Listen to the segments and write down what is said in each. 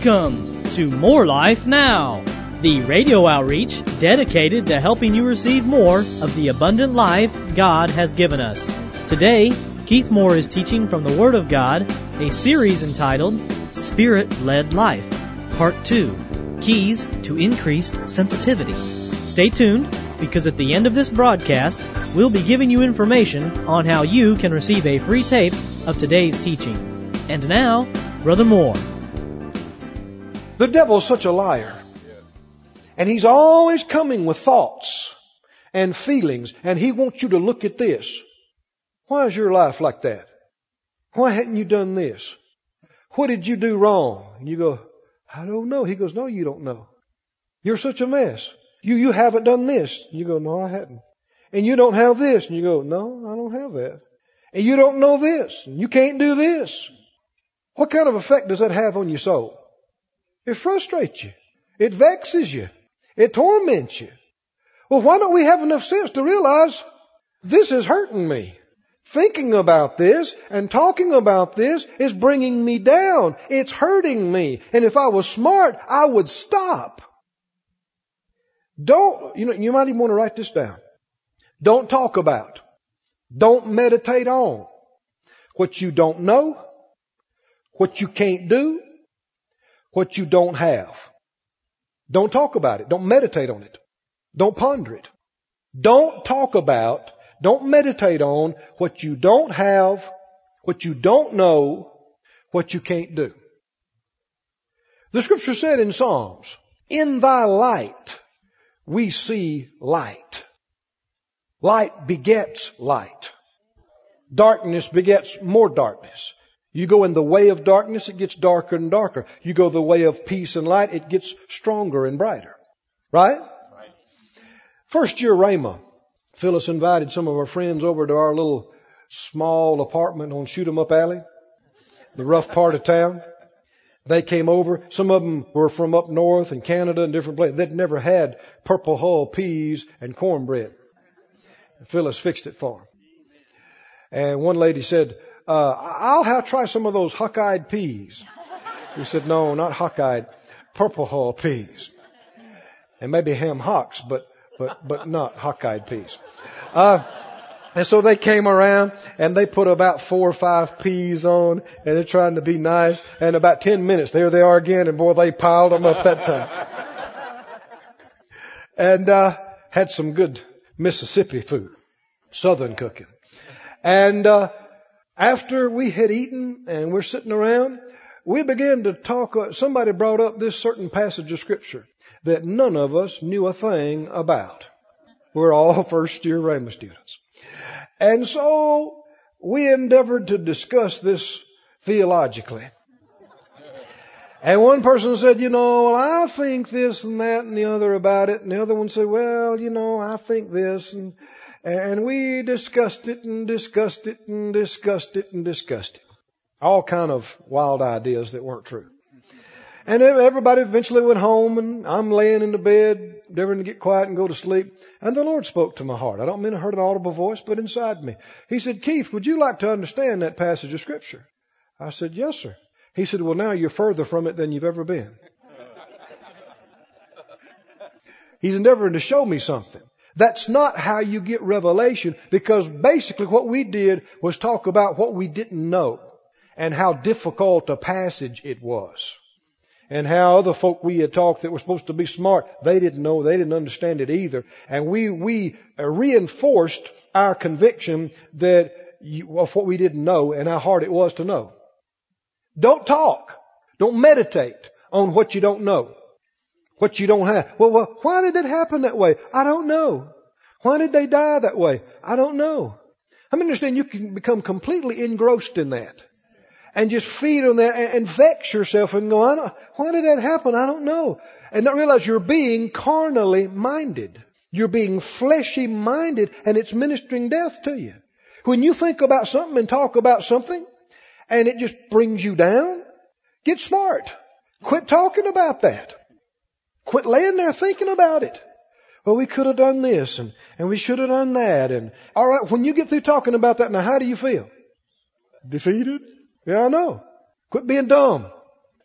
Welcome to More Life Now, the radio outreach dedicated to helping you receive more of the abundant life God has given us. Today, Keith Moore is teaching from the Word of God, a series entitled Spirit-Led Life, Part 2, Keys to Increased Sensitivity. Stay tuned, because at the end of this broadcast, we'll be giving you information on how you can receive a free tape of today's teaching. And now, Brother Moore. The devil's such a liar. And he's always coming with thoughts and feelings. And he wants you to look at this. Why is your life like that? Why hadn't you done this? What did you do wrong? And you go, I don't know. He goes, no, you don't know. You're such a mess. You haven't done this. You go, no, I hadn't. And you don't have this. And you go, no, I don't have that. And you don't know this. And you can't do this. What kind of effect does that have on your soul? It frustrates you. It vexes you. It torments you. Well, why don't we have enough sense to realize this is hurting me? Thinking about this and talking about this is bringing me down. It's hurting me. And if I was smart, I would stop. You might even want to write this down. Don't talk about. Don't meditate on what you don't know, what you can't do, what you don't have. Don't talk about it. Don't meditate on it. Don't ponder it. Don't talk about, don't meditate on what you don't have, what you don't know, what you can't do. The scripture said in Psalms, in thy light we see light. Light begets light. Darkness begets more darkness. You go in the way of darkness, it gets darker and darker. You go the way of peace and light, it gets stronger and brighter. Right? First year Rhema, Phyllis invited some of our friends over to our little small apartment on Shoot 'em Up Alley, the rough part of town. They came over. Some of them were from up north in Canada and different places. They'd never had Purple Hull peas and cornbread. Phyllis fixed it for them. And one lady said, I'll try some of those huck-eyed peas. We said, no, not huck-eyed, Purple Hull peas. And maybe ham hocks, but not huck-eyed peas. And so they came around and they put about 4 or 5 peas on and they're trying to be nice. And about 10 minutes, there they are again. And boy, they piled them up that time. And, had some good Mississippi food, Southern cooking. And, after we had eaten and we're sitting around, we began to talk. Somebody brought up this certain passage of scripture that none of us knew a thing about. We're all first year Rhema students. And so we endeavored to discuss this theologically. And one person said, well, I think this and that and the other about it. And the other one said, well, I think this. And we discussed it and discussed it and discussed it and discussed it. All kind of wild ideas that weren't true. And everybody eventually went home and I'm laying in the bed, endeavoring to get quiet and go to sleep. And the Lord spoke to my heart. I don't mean I heard an audible voice, but inside me. He said, Keith, would you like to understand that passage of scripture? I said, yes, sir. He said, well, now you're further from it than you've ever been. He's endeavoring to show me something. That's not how you get revelation, because basically what we did was talk about what we didn't know and how difficult a passage it was. And how other folk we had talked that were supposed to be smart, they didn't know, they didn't understand it either. And we reinforced our conviction of what we didn't know and how hard it was to know. Don't talk. Don't meditate on what you don't know. What you don't have. Well, why did it happen that way? I don't know. Why did they die that way? I don't know. I understand you can become completely engrossed in that. And just feed on that and vex yourself and go, why did that happen? I don't know. And not realize you're being carnally minded. You're being fleshy minded and it's ministering death to you. When you think about something and talk about something and it just brings you down, get smart. Quit talking about that. Quit laying there thinking about it. Well, we could have done this and we should have done that. And all right, when you get through talking about that, now how do you feel? Defeated? Yeah, I know. Quit being dumb.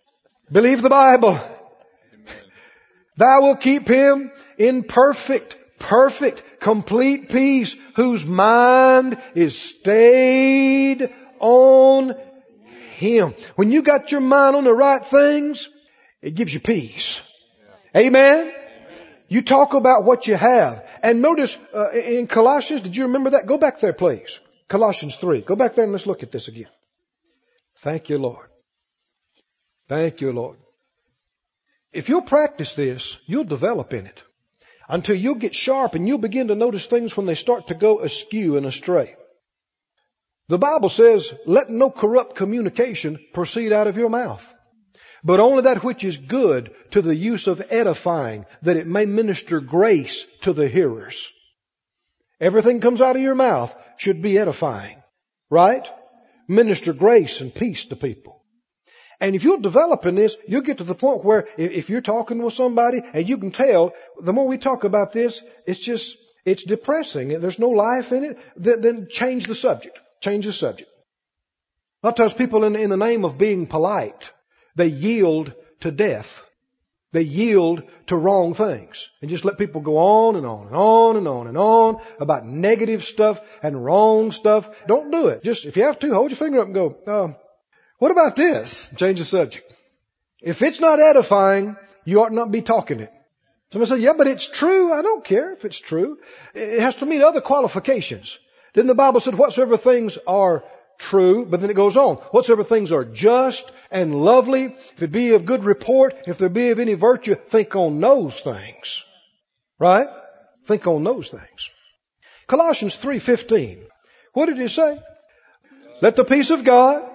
Believe the Bible. Thou wilt keep him in perfect, complete peace, whose mind is stayed on him. When you got your mind on the right things, it gives you peace. Amen? You talk about what you have. And notice in Colossians, did you remember that? Go back there, please. Colossians 3. Go back there and let's look at this again. Thank you, Lord. Thank you, Lord. If you'll practice this, you'll develop in it until you'll get sharp and you'll begin to notice things when they start to go askew and astray. The Bible says, let no corrupt communication proceed out of your mouth, but only that which is good to the use of edifying, that it may minister grace to the hearers. Everything comes out of your mouth should be edifying, right? Minister grace and peace to people. And if you'll develop in this, you'll get to the point where if you're talking with somebody and you can tell, the more we talk about this, it's depressing and there's no life in it, then change the subject. Change the subject. A lot of times people in the name of being polite, they yield to death. They yield to wrong things and just let people go on and on and on and on and on about negative stuff and wrong stuff. Don't do it. Just if you have to, hold your finger up and go, what about this? Change the subject. If it's not edifying, you ought not be talking it. Somebody says, yeah, but it's true. I don't care if it's true. It has to meet other qualifications. Then the Bible said, whatsoever things are true, but then it goes on. Whatsoever things are just and lovely, if it be of good report, if there be of any virtue, think on those things. Right? Think on those things. Colossians 3:15. What did he say? Let the peace of God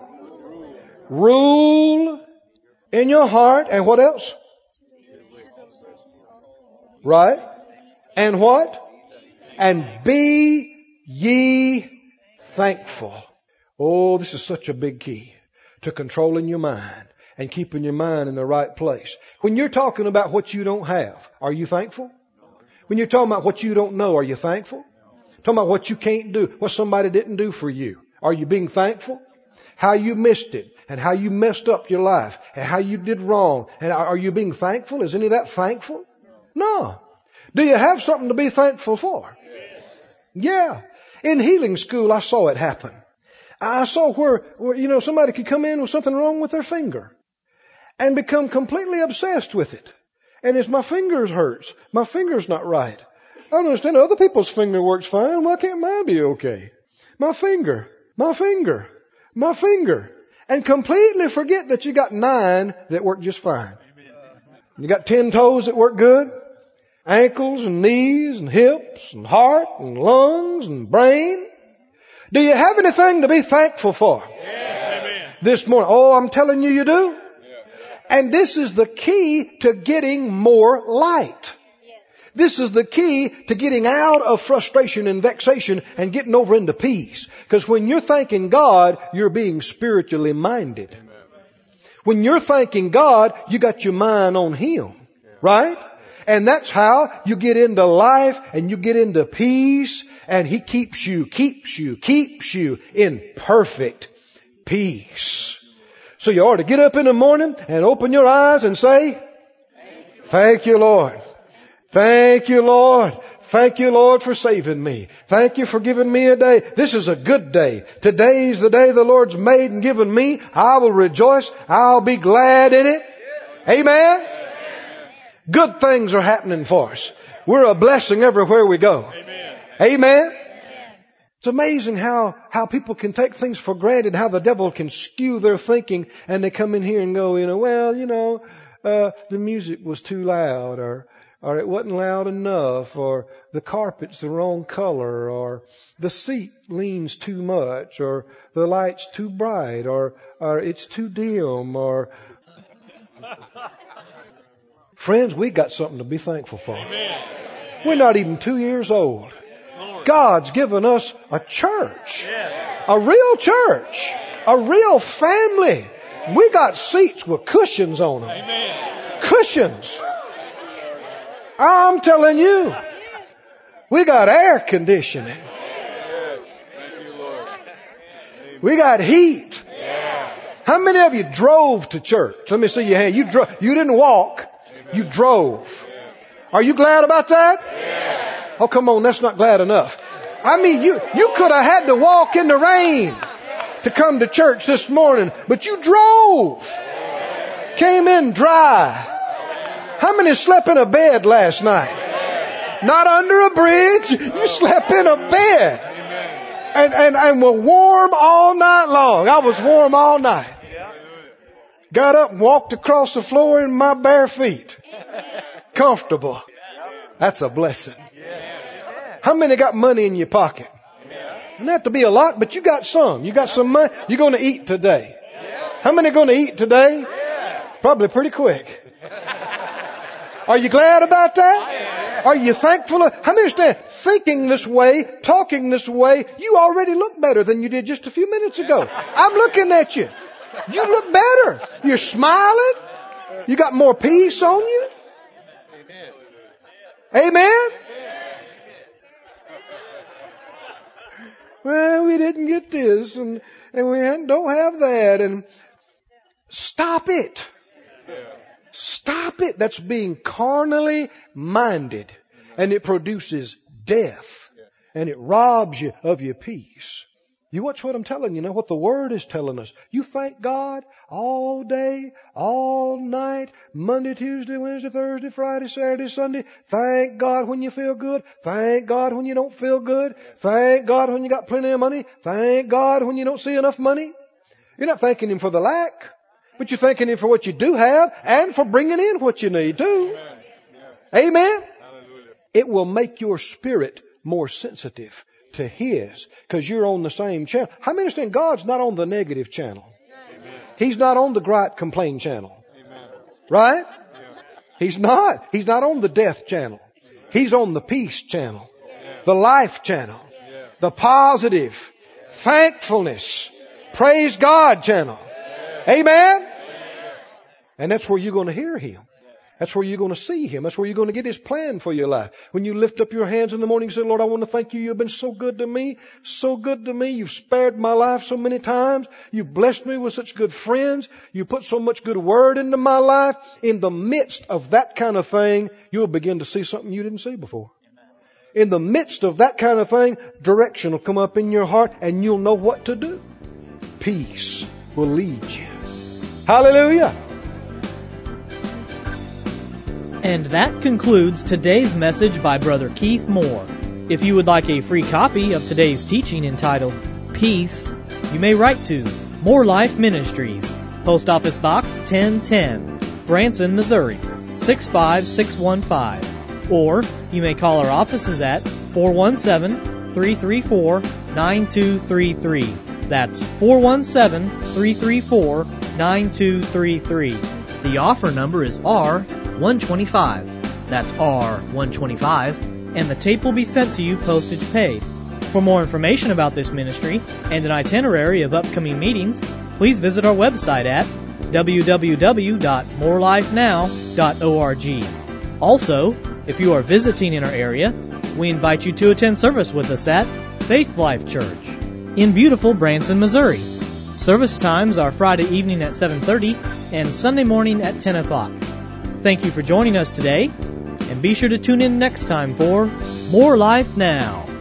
rule in your heart. And what else? Right? And what? And be ye thankful. Oh, this is such a big key to controlling your mind and keeping your mind in the right place. When you're talking about what you don't have, are you thankful? When you're talking about what you don't know, are you thankful? Talking about what you can't do, what somebody didn't do for you, are you being thankful? How you missed it and how you messed up your life and how you did wrong. And are you being thankful? Is any of that thankful? No. Do you have something to be thankful for? Yeah. In healing school, I saw it happen. I saw where somebody could come in with something wrong with their finger and become completely obsessed with it. And it's my fingers hurts. My finger's not right. I don't understand. Other people's finger works fine. Why can't mine be okay? My finger. And completely forget that you got 9 that work just fine. You got 10 toes that work good. Ankles and knees and hips and heart and lungs and brain. Do you have anything to be thankful for? Yeah. This morning? Oh, I'm telling you, you do. Yeah. And this is the key to getting more light. This is the key to getting out of frustration and vexation and getting over into peace. Because when you're thanking God, you're being spiritually minded. When you're thanking God, you got your mind on Him. Right? And that's how you get into life and you get into peace, and He keeps you in perfect peace. So you ought to get up in the morning and open your eyes and say, thank you, Lord. Thank you, Lord. Thank you, Lord, for saving me. Thank you for giving me a day. This is a good day. Today's the day the Lord's made and given me. I will rejoice. I'll be glad in it. Amen. Good things are happening for us. We're a blessing everywhere we go. Amen. Amen. It's amazing how people can take things for granted, how the devil can skew their thinking, and they come in here and go, the music was too loud, or it wasn't loud enough, or the carpet's the wrong color, or the seat leans too much, or the light's too bright, or it's too dim, or... Friends, we got something to be thankful for. Amen. We're not even 2 years old. God's given us a church, a real church, a real family. We got seats with cushions on them. Amen. Cushions. I'm telling you, we got air conditioning. We got heat. How many of you drove to church? Let me see your hand. You drove. You didn't walk. You drove. Are you glad about that? Oh, come on. That's not glad enough. I mean, you could have had to walk in the rain to come to church this morning, but you drove. Came in dry. How many slept in a bed last night? Not under a bridge. You slept in a bed. And were warm all night long. I was warm all night. Got up and walked across the floor in my bare feet. Comfortable. That's a blessing. How many got money in your pocket? Doesn't have to be a lot, but you got some. You got some money. You're going to eat today. How many are going to eat today? Probably pretty quick. Are you glad about that? Are you thankful? I understand. Thinking this way, talking this way, you already look better than you did just a few minutes ago. I'm looking at you. You look better. You're smiling. You got more peace on you. Amen? Well, we didn't get this and we don't have that. And stop it. Stop it. That's being carnally minded. And it produces death. And it robs you of your peace. You watch what I'm telling you now, what the Word is telling us. You thank God all day, all night, Monday, Tuesday, Wednesday, Thursday, Friday, Saturday, Sunday. Thank God when you feel good. Thank God when you don't feel good. Thank God when you got plenty of money. Thank God when you don't see enough money. You're not thanking Him for the lack, but you're thanking Him for what you do have and for bringing in what you need too. Amen? It will make your spirit more sensitive to His, because you're on the same channel. How many understand God's not on the negative channel? Amen. He's not on the gripe complain channel. Amen. Right? Yeah. He's not. He's not on the death channel. He's on the peace channel. Yeah. The life channel. Yeah. The positive. Yeah. Thankfulness. Yeah. Praise God channel. Yeah. Amen? Yeah. And that's where you're going to hear Him. That's where you're going to see Him. That's where you're going to get His plan for your life. When you lift up your hands in the morning and say, Lord, I want to thank you. You've been so good to me. So good to me. You've spared my life so many times. You've blessed me with such good friends. You put so much good word into my life. In the midst of that kind of thing, you'll begin to see something you didn't see before. In the midst of that kind of thing, direction will come up in your heart and you'll know what to do. Peace will lead you. Hallelujah. And that concludes today's message by Brother Keith Moore. If you would like a free copy of today's teaching entitled Peace, you may write to More Life Ministries, Post Office Box 1010, Branson, Missouri, 65615. Or you may call our offices at 417-334-9233. That's 417-334-9233. The offer number is R125. That's R125. And the tape will be sent to you postage paid. For more information about this ministry and an itinerary of upcoming meetings, please visit our website at www.morelifenow.org. Also, if you are visiting in our area, we invite you to attend service with us at Faith Life Church in beautiful Branson, Missouri. Service times are Friday evening at 7:30 and Sunday morning at 10 o'clock. Thank you for joining us today, and be sure to tune in next time for More Life Now.